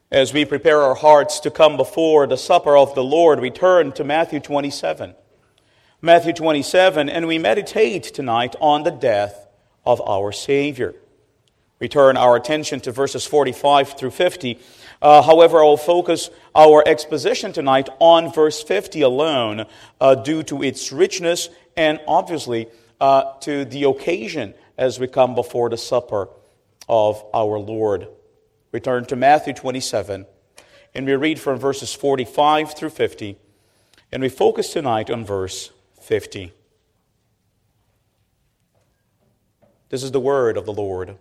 As we prepare our hearts to come before the supper of the Lord, we turn to Matthew 27. Matthew 27, and we meditate tonight on the death of our Savior. We turn our attention to verses 45 through 50. However, I will focus our exposition tonight on verse 50 alone due to its richness and obviously to the occasion as we come before the supper of our Lord. We turn to Matthew 27, and we read from verses 45 through 50, and we focus tonight on verse 50. This is the word of the Lord.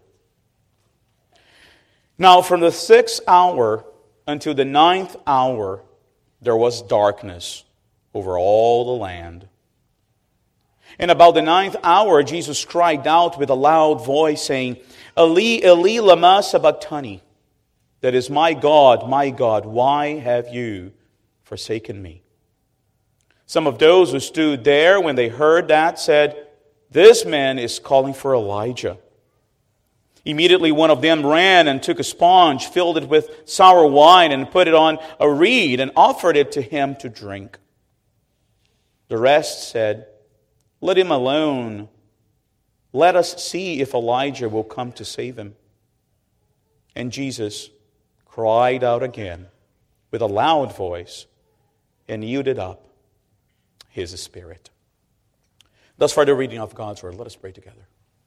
Now from the 6th hour until the 9th hour, there was darkness over all the land. And about the 9th hour, Jesus cried out with a loud voice, saying, Eli, Eli, lama sabachthani. That is, my God, why have you forsaken me? Some of those who stood there when they heard that said, This man is calling for Elijah. Immediately one of them ran and took a sponge, filled it with sour wine, and put it on a reed, and offered it to him to drink. The rest said, Let him alone. Let us see if Elijah will come to save him. And Jesus cried out again with a loud voice and yielded up his spirit. Thus far the reading of God's word. Let us pray together.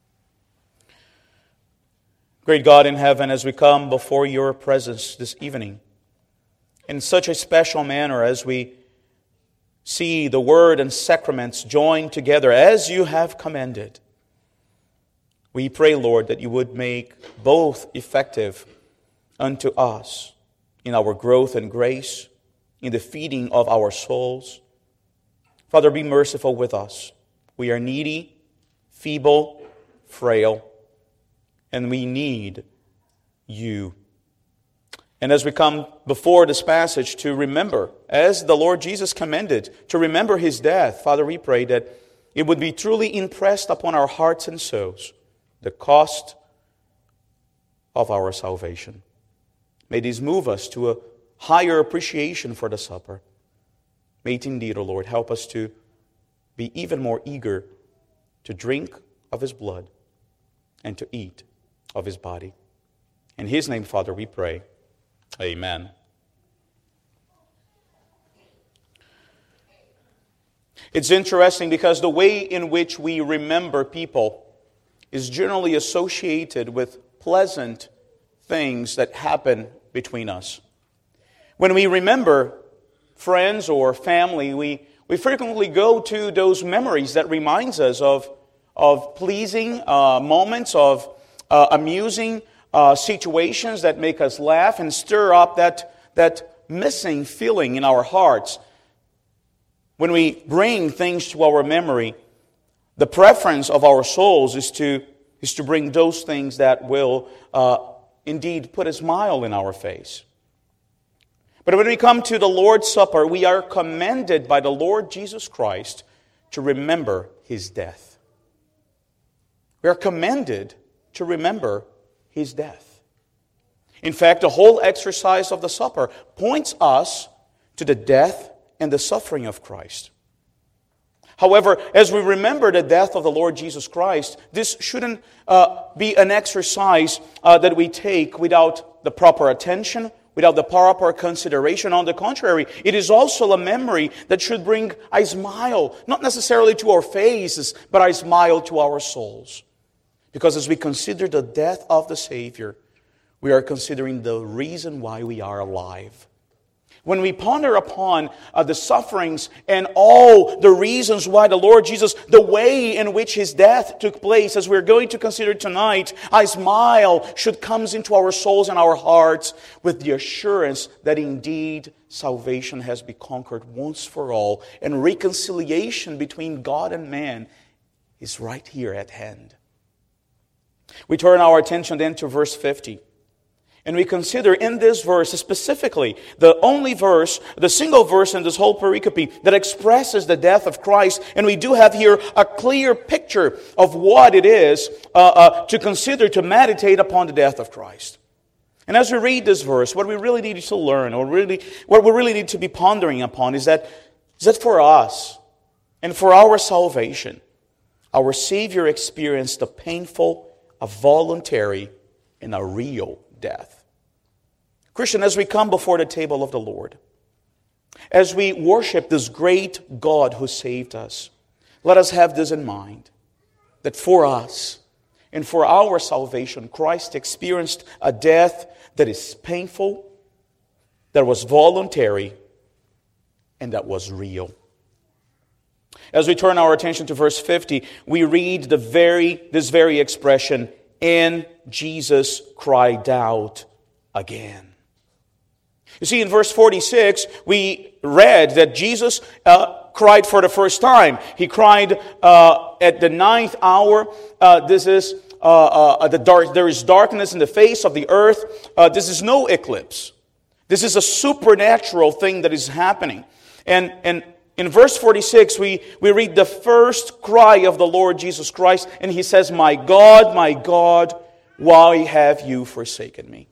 Great God in heaven, as we come before your presence this evening, in such a special manner as we see the word and sacraments joined together as you have commanded, we pray, Lord, that you would make both effective unto us in our growth and grace, in the feeding of our souls. Father, be merciful with us. We are needy, feeble, frail, and we need you. And as we come before this passage to remember, as the Lord Jesus commanded, to remember his death, Father, we pray that it would be truly impressed upon our hearts and souls the cost of our salvation. May this move us to a higher appreciation for the supper. May it indeed, O Lord, help us to be even more eager to drink of his blood and to eat of his body. In his name, Father, we pray. Amen. It's interesting because the way in which we remember people is generally associated with pleasant things that happen between us. When we remember friends or family, we frequently go to those memories that reminds us of pleasing moments, of amusing situations that make us laugh and stir up that missing feeling in our hearts. When we bring things to our memory, the preference of our souls is to bring those things that will indeed put a smile in our face. But when we come to the Lord's Supper, we are commanded by the Lord Jesus Christ to remember his death. We are commanded to remember his death. In fact, the whole exercise of the supper points us to the death and the suffering of Christ. However, as we remember the death of the Lord Jesus Christ, this shouldn't be an exercise that we take without the proper attention, without the proper consideration. On the contrary, it is also a memory that should bring a smile, not necessarily to our faces, but a smile to our souls. Because as we consider the death of the Savior, we are considering the reason why we are alive. When we ponder upon the sufferings and all the reasons why the Lord Jesus, the way in which his death took place, as we're going to consider tonight, a smile should come into our souls and our hearts with the assurance that indeed salvation has been conquered once for all, and reconciliation between God and man is right here at hand. We turn our attention then to verse 50. And we consider in this verse specifically the only verse, the single verse in this whole pericope that expresses the death of Christ. And we do have here a clear picture of what it is to consider, to meditate upon the death of Christ. And as we read this verse, what we really need to learn, or what we really need to be pondering upon is that for us and for our salvation, our Savior experienced a painful, a voluntary, and a real death. Christian, as we come before the table of the Lord, as we worship this great God who saved us, let us have this in mind, that for us and for our salvation, Christ experienced a death that is painful, that was voluntary, and that was real. As we turn our attention to verse 50, we read this very expression, and Jesus cried out again. You see, in verse 46, we read that Jesus cried for the first time. He cried at the 9th hour. There is darkness in the face of the earth. This is no eclipse. This is a supernatural thing that is happening. And in verse 46, we read the first cry of the Lord Jesus Christ, and He says, my God, why have you forsaken me?"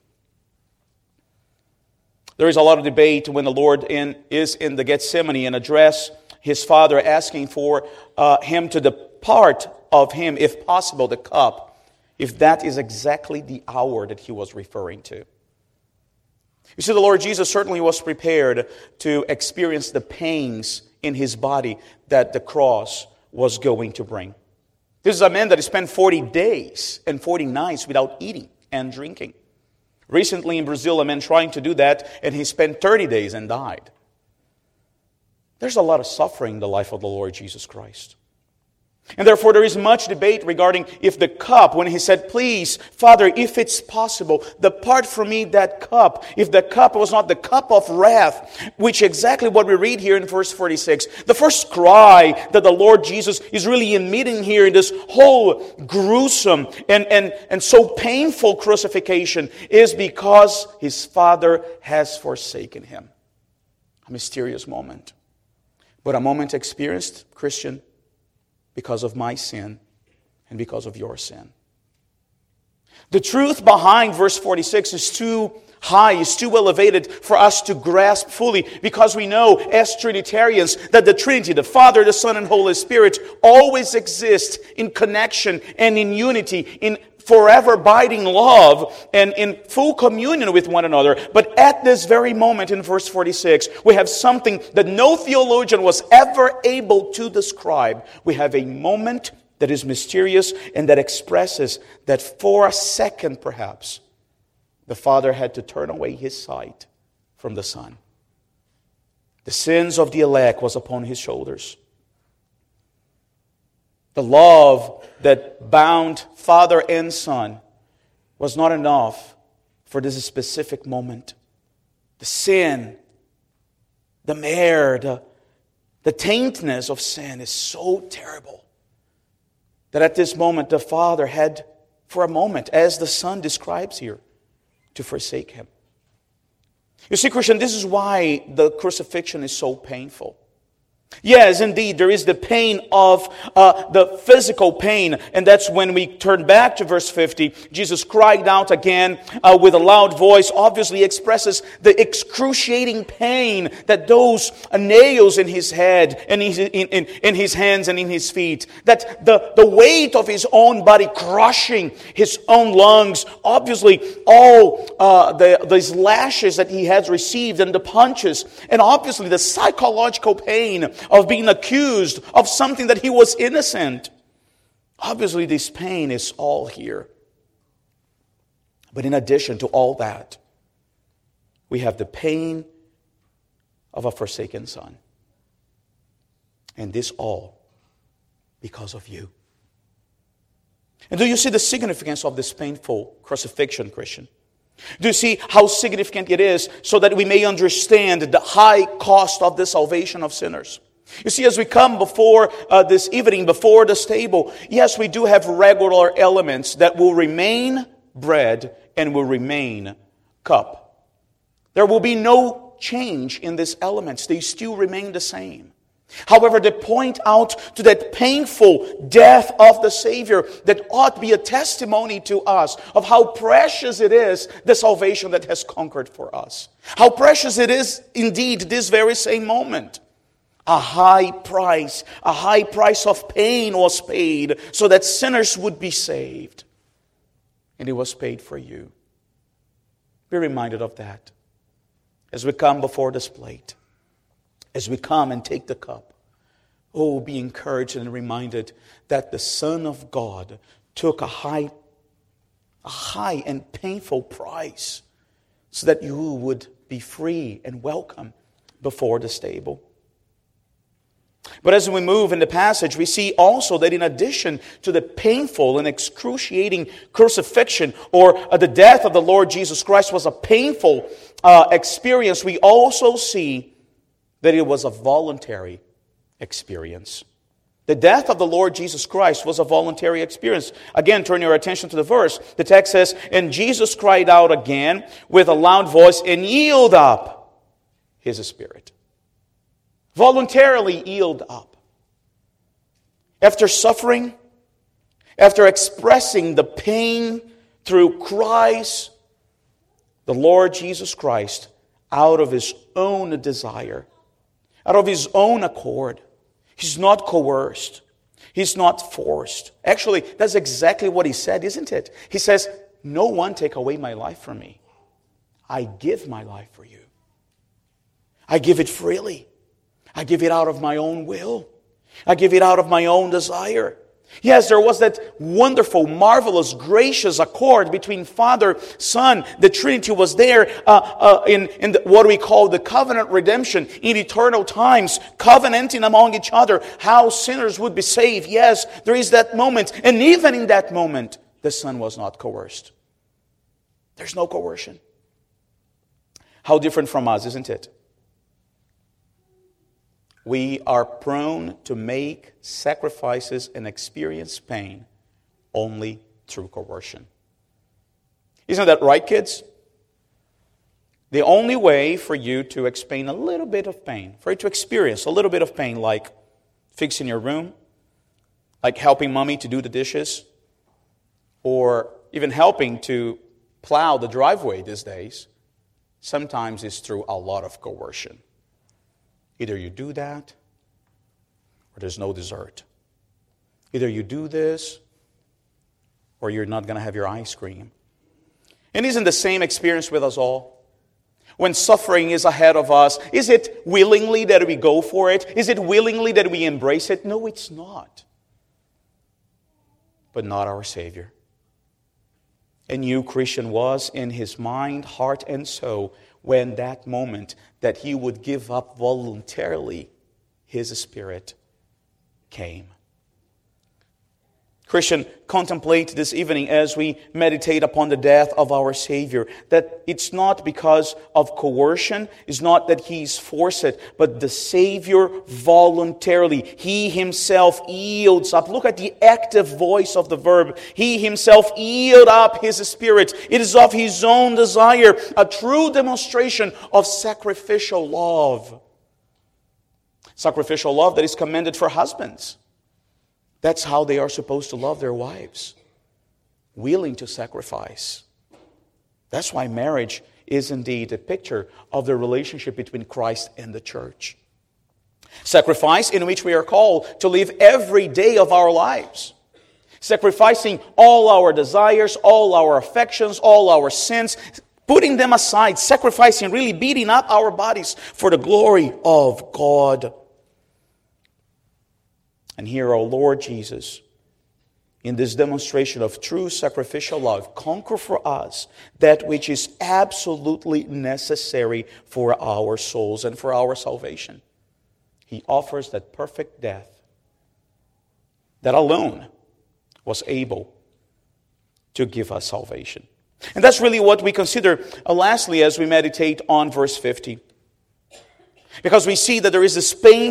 There is a lot of debate when the Lord is in the Gethsemane and address His Father, asking for Him to depart of Him, if possible, the cup, if that is exactly the hour that He was referring to. You see, the Lord Jesus certainly was prepared to experience the pains in His body that the cross was going to bring. This is a man that spent 40 days and 40 nights without eating and drinking. Recently in Brazil, a man trying to do that, and he spent 30 days and died. There's a lot of suffering in the life of the Lord Jesus Christ. And therefore there is much debate regarding if the cup, when He said, "Please, Father, if it's possible, depart from me that cup," if the cup was not the cup of wrath, which exactly what we read here in verse 46. The first cry that the Lord Jesus is really emitting here in this whole gruesome and so painful crucifixion is because His Father has forsaken Him. A mysterious moment. But a moment experienced, Christian, because of my sin and because of your sin. The truth behind verse 46 is too high, is too elevated for us to grasp fully, because we know as Trinitarians that the Trinity, the Father, the Son, and Holy Spirit always exist in connection and in unity, in forever abiding love and in full communion with one another. But at this very moment in verse 46, we have something that no theologian was ever able to describe. We have a moment that is mysterious and that expresses that for a second perhaps, the Father had to turn away His sight from the Son. The sins of the elect was upon His shoulders. The love that bound Father and Son was not enough for this specific moment. The sin, the mare, the taintness of sin is so terrible that at this moment the Father had, for a moment, as the Son describes here, to forsake Him. You see, Christian, this is why the crucifixion is so painful. Yes, indeed, there is the pain of the physical pain. And that's when we turn back to verse 50. Jesus cried out again with a loud voice, obviously expresses the excruciating pain that those nails in His head and in His hands and in His feet, that the weight of His own body crushing His own lungs, obviously all these lashes that He has received and the punches, and obviously the psychological pain of being accused of something that He was innocent. Obviously, this pain is all here. But in addition to all that, we have the pain of a forsaken Son. And this all because of you. And do you see the significance of this painful crucifixion, Christian? Do you see how significant it is so that we may understand the high cost of the salvation of sinners? You see, as we come before this evening, before this table, yes, we do have regular elements that will remain bread and will remain cup. There will be no change in these elements. They still remain the same. However, they point out to that painful death of the Savior that ought to be a testimony to us of how precious it is, the salvation that has conquered for us. How precious it is indeed this very same moment. A high price of pain was paid so that sinners would be saved. And it was paid for you. Be reminded of that as we come before this plate. As we come and take the cup, oh, be encouraged and reminded that the Son of God took a high and painful price so that you would be free and welcome before this table. But as we move in the passage, we see also that in addition to the painful and excruciating crucifixion or the death of the Lord Jesus Christ was a painful experience, we also see that it was a voluntary experience. The death of the Lord Jesus Christ was a voluntary experience. Again, turn your attention to the verse. The text says, "And Jesus cried out again with a loud voice and yielded up His spirit." Voluntarily yield up. After suffering, after expressing the pain through cries, the Lord Jesus Christ, out of His own desire, out of His own accord. He's not coerced. He's not forced. Actually, that's exactly what He said, isn't it? He says, "No one take away my life from me. I give my life for you. I give it freely. I give it out of my own will. I give it out of my own desire." Yes, there was that wonderful, marvelous, gracious accord between Father, Son. The Trinity was there in what we call the covenant redemption in eternal times, covenanting among each other how sinners would be saved. Yes, there is that moment. And even in that moment, the Son was not coerced. There's no coercion. How different from us, isn't it? We are prone to make sacrifices and experience pain only through coercion. Isn't that right, kids? The only way for you to explain a little bit of pain, for you to experience a little bit of pain, like fixing your room, like helping mommy to do the dishes, or even helping to plow the driveway these days, sometimes is through a lot of coercion. Either you do that, or there's no dessert. Either you do this, or you're not going to have your ice cream. And isn't the same experience with us all? When suffering is ahead of us, is it willingly that we go for it? Is it willingly that we embrace it? No, it's not. But not our Savior. And you, Christian, was in His mind, heart, and soul when that moment that He would give up voluntarily His Spirit came. Christian, contemplate this evening as we meditate upon the death of our Savior, that it's not because of coercion, it's not that He's forced it, but the Savior voluntarily, He Himself yields up. Look at the active voice of the verb. He Himself yields up His Spirit. It is of His own desire, a true demonstration of sacrificial love. Sacrificial love that is commended for husbands. That's how they are supposed to love their wives. Willing to sacrifice. That's why marriage is indeed a picture of the relationship between Christ and the church. Sacrifice in which we are called to live every day of our lives. Sacrificing all our desires, all our affections, all our sins, putting them aside, sacrificing, really beating up our bodies for the glory of God. And here, our Lord Jesus, in this demonstration of true sacrificial love, conquer for us that which is absolutely necessary for our souls and for our salvation. He offers that perfect death that alone was able to give us salvation. And that's really what we consider lastly as we meditate on verse 50. Because we see that there is this pain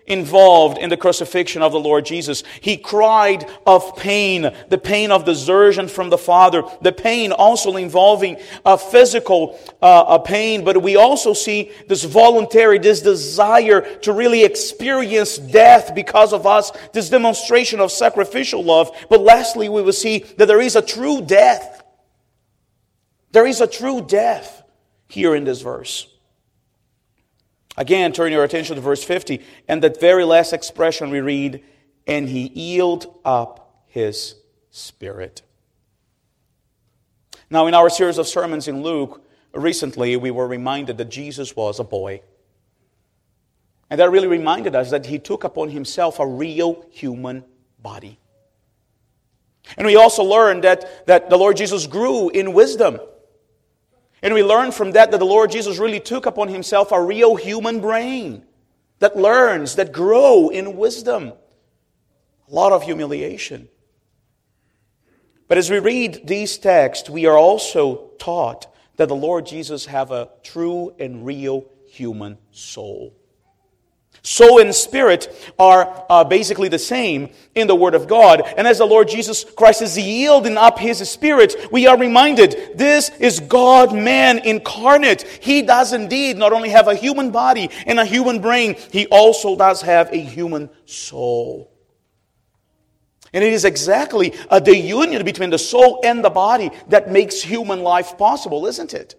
involved in the crucifixion of the Lord Jesus. He cried of pain, the pain of desertion from the Father, the pain also involving physical pain, but we also see this voluntary, this desire to really experience death because of us, this demonstration of sacrificial love. But lastly, we will see that there is a true death. There is a true death here in this verse. Again, turn your attention to verse 50. And that very last expression we read, and he yielded up his spirit. Now, in our series of sermons in Luke, recently we were reminded that Jesus was a boy. And that really reminded us that he took upon himself a real human body. And we also learned that the Lord Jesus grew in wisdom. And we learn from that the Lord Jesus really took upon himself a real human brain that learns, that grows in wisdom. A lot of humiliation. But as we read these texts, we are also taught that the Lord Jesus have a true and real human soul. Soul and spirit are basically the same in the Word of God. And as the Lord Jesus Christ is yielding up His Spirit, we are reminded this is God-man incarnate. He does indeed not only have a human body and a human brain, He also does have a human soul. And it is exactly the union between the soul and the body that makes human life possible, isn't it?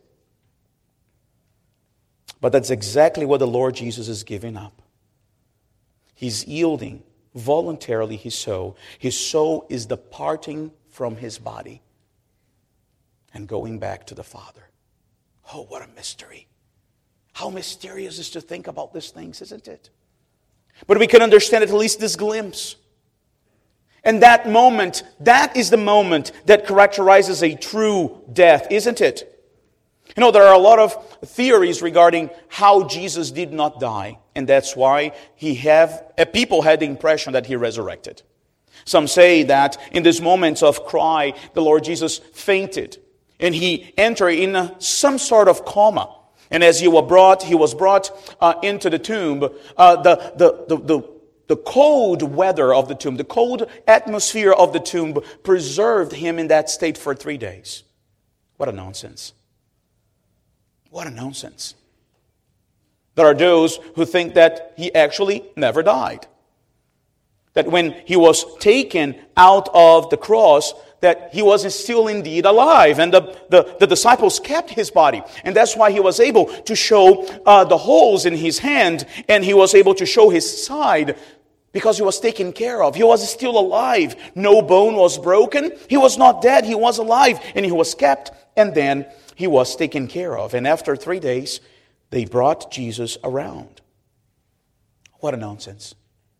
But that's exactly what the Lord Jesus is giving up. He's yielding voluntarily His soul. His soul is departing from His body and going back to the Father. Oh, what a mystery. How mysterious is to think about these things, isn't it? But we can understand at least this glimpse. And that moment, that is the moment that characterizes a true death, isn't it? You know, there are a lot of theories regarding how Jesus did not die. And that's why people had the impression that He resurrected. Some say that in this moment of cry, the Lord Jesus fainted. And He entered in some sort of coma. And as He was brought into the tomb, the cold weather of the tomb, the cold atmosphere of the tomb preserved Him in that state for 3 days. What a nonsense. What a nonsense. There are those who think that He actually never died. That when He was taken out of the cross, that He was still indeed alive. And the disciples kept His body. And that's why He was able to show the holes in His hand. And He was able to show His side. Because He was taken care of. He was still alive. No bone was broken. He was not dead. He was alive. And He was kept. And then He was taken care of. And after 3 days, they brought Jesus around. What a nonsense.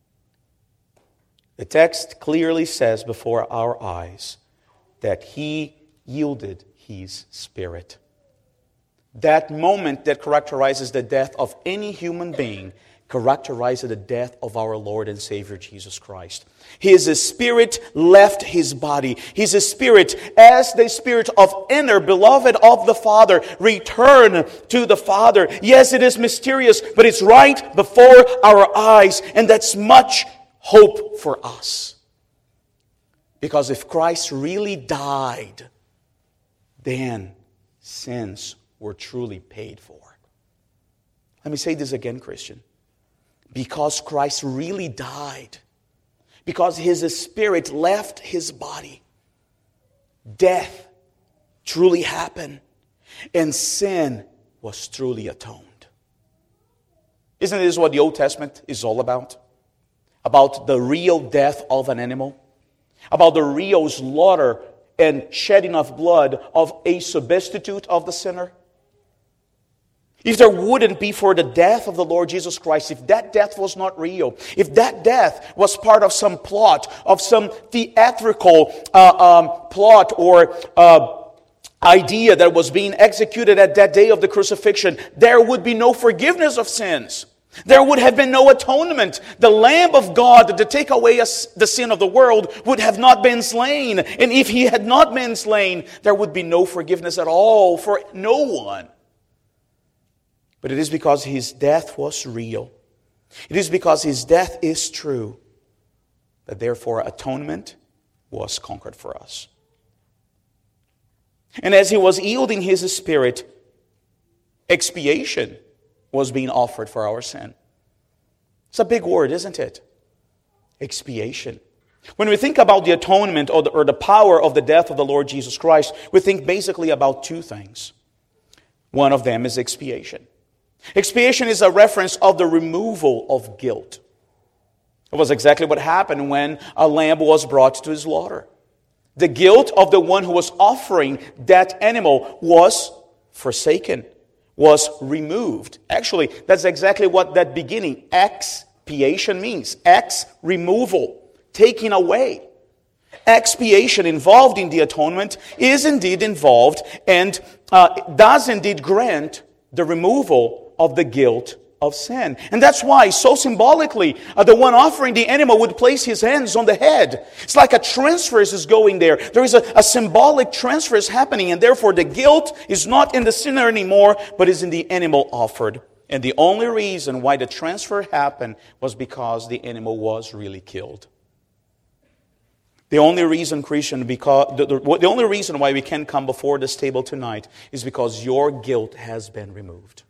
The text clearly says before our eyes that He yielded His Spirit. That moment that characterizes the death of any human being characterizes the death of our Lord and Savior Jesus Christ. His Spirit left His body. His Spirit, as the Spirit of Enoch, beloved of the Father, returned to the Father. Yes, it is mysterious, but it's right before our eyes, and that's much hope for us. Because if Christ really died, then sins were truly paid for. Let me say this again, Christian. Because Christ really died, because His Spirit left His body, death truly happened, and sin was truly atoned. Isn't this what the Old Testament is all about? About the real death of an animal? About the real slaughter and shedding of blood of a substitute of the sinner? If there wouldn't be for the death of the Lord Jesus Christ, if that death was not real, if that death was part of some plot, of some theatrical plot or idea that was being executed at that day of the crucifixion, there would be no forgiveness of sins. There would have been no atonement. The Lamb of God to take away the sin of the world would have not been slain. And if He had not been slain, there would be no forgiveness at all for no one. But it is because His death was real. It is because his death is true that therefore atonement was conquered for us. And as he was yielding his spirit, expiation was being offered for our sin. It's a big word, isn't it? Expiation. When we think about the atonement or the power of the death of the Lord Jesus Christ, we think basically about two things. One of them is expiation. Expiation is a reference of the removal of guilt. It was exactly what happened when a lamb was brought to slaughter. The guilt of the one who was offering that animal was forsaken, was removed. Actually, that's exactly what that beginning, expiation, means. Ex, removal, taking away. Expiation involved in the atonement is indeed involved and does indeed grant the removal of the guilt of sin. And that's why, so symbolically, the one offering the animal would place his hands on the head. It's like a transfer is going there. There is a symbolic transfer is happening, and therefore the guilt is not in the sinner anymore, but is in the animal offered. And the only reason why the transfer happened was because the animal was really killed. The only reason, Christian, the only reason why we can come before this table tonight is because your guilt has been removed.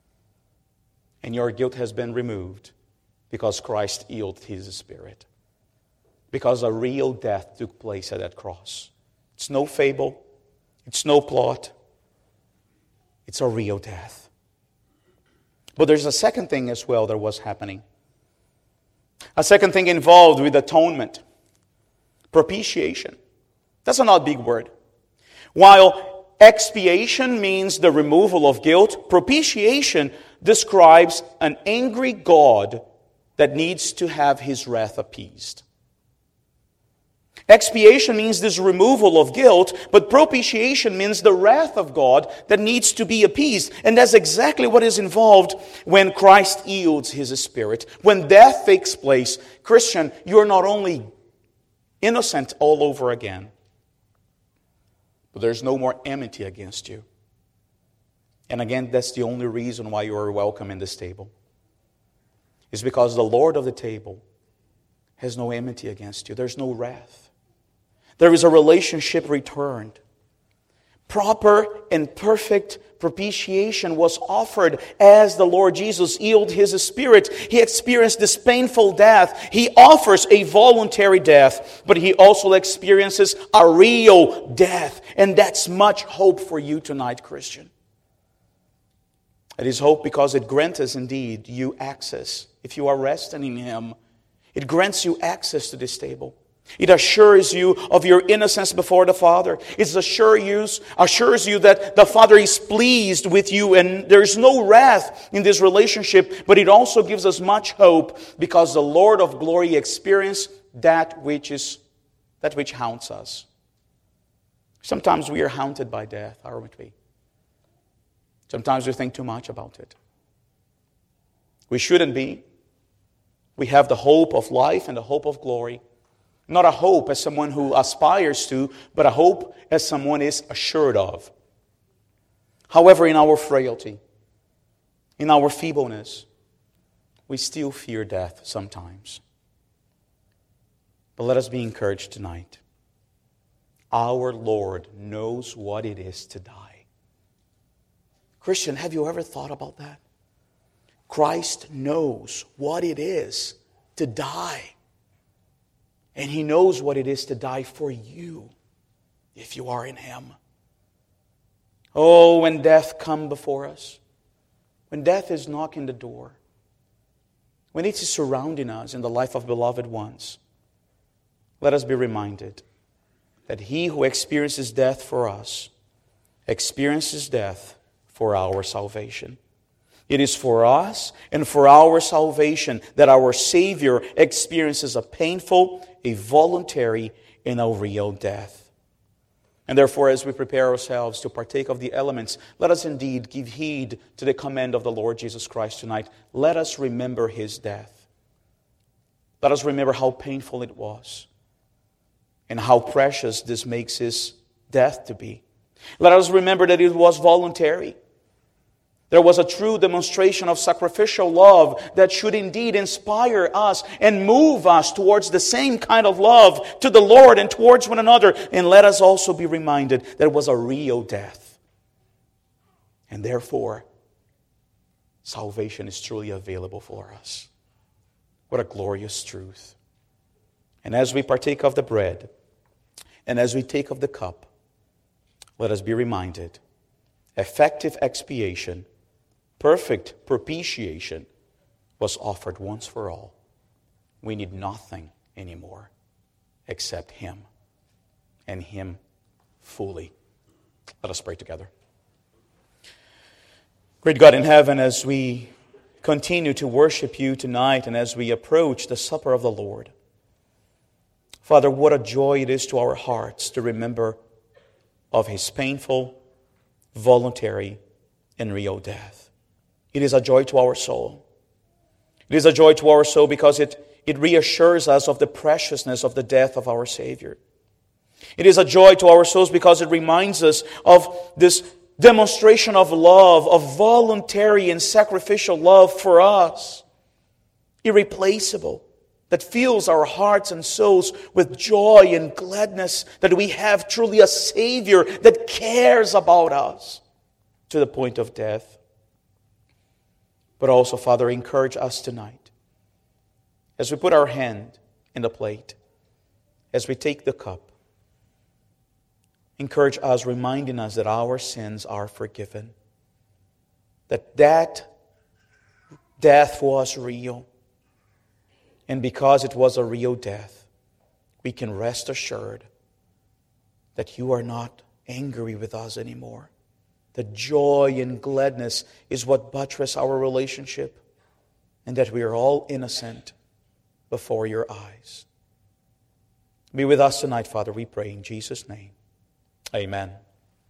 And your guilt has been removed because Christ yielded his spirit. Because a real death took place at that cross. It's no fable. It's no plot. It's a real death. But there's a second thing as well that was happening. A second thing involved with atonement. Propitiation. That's an odd big word. While expiation means the removal of guilt, propitiation describes an angry God that needs to have his wrath appeased. Expiation means this removal of guilt, but propitiation means the wrath of God that needs to be appeased. And that's exactly what is involved when Christ yields his spirit. When death takes place, Christian, you're not only innocent all over again, but there's no more enmity against you. And again, that's the only reason why you are welcome in this table. It's because the Lord of the table has no enmity against you. There's no wrath. There is a relationship returned. Proper and perfect propitiation was offered as the Lord Jesus yielded his spirit. He experienced this painful death. He offers a voluntary death, but he also experiences a real death. And that's much hope for you tonight, Christian. It is hope because it grants indeed you access. If you are resting in him, it grants you access to this table. It assures you of your innocence before the Father. It assures you that the Father is pleased with you and there's no wrath in this relationship. But it also gives us much hope because the Lord of glory experienced that which haunts us. Sometimes we are haunted by death, aren't we? Sometimes we think too much about it. We shouldn't be. We have the hope of life and the hope of glory. Not a hope as someone who aspires to, but a hope as someone is assured of. However, in our frailty, in our feebleness, we still fear death sometimes. But let us be encouraged tonight. Our Lord knows what it is to die. Christian, have you ever thought about that? Christ knows what it is to die. And he knows what it is to die for you if you are in him. Oh, when death comes before us, when death is knocking the door, when it is surrounding us in the life of beloved ones, let us be reminded that he who experiences death for us experiences death for our salvation. It is for us and for our salvation that our Savior experiences a painful, a voluntary, and a real death. And therefore, as we prepare ourselves to partake of the elements, let us indeed give heed to the command of the Lord Jesus Christ tonight. Let us remember his death. Let us remember how painful it was and how precious this makes his death to be. Let us remember that it was voluntary. There was a true demonstration of sacrificial love that should indeed inspire us and move us towards the same kind of love to the Lord and towards one another. And let us also be reminded that it was a real death. And therefore, salvation is truly available for us. What a glorious truth. And as we partake of the bread, and as we take of the cup, let us be reminded, effective expiation, perfect propitiation was offered once for all. We need nothing anymore except Him, and Him fully. Let us pray together. Great God in heaven, as we continue to worship You tonight and as we approach the supper of the Lord, Father, what a joy it is to our hearts to remember of His painful, voluntary, and real death. It is a joy to our soul. It is a joy to our soul because it reassures us of the preciousness of the death of our Savior. It is a joy to our souls because it reminds us of this demonstration of love, of voluntary and sacrificial love for us, irreplaceable, that fills our hearts and souls with joy and gladness that we have truly a Savior that cares about us to the point of death. But also, Father, encourage us tonight as we put our hand in the plate, as we take the cup. Encourage us, reminding us that our sins are forgiven, that death was real. And because it was a real death, we can rest assured that You are not angry with us anymore. The joy and gladness is what buttress our relationship, and that we are all innocent before Your eyes. Be with us tonight, Father, we pray in Jesus' name. Amen.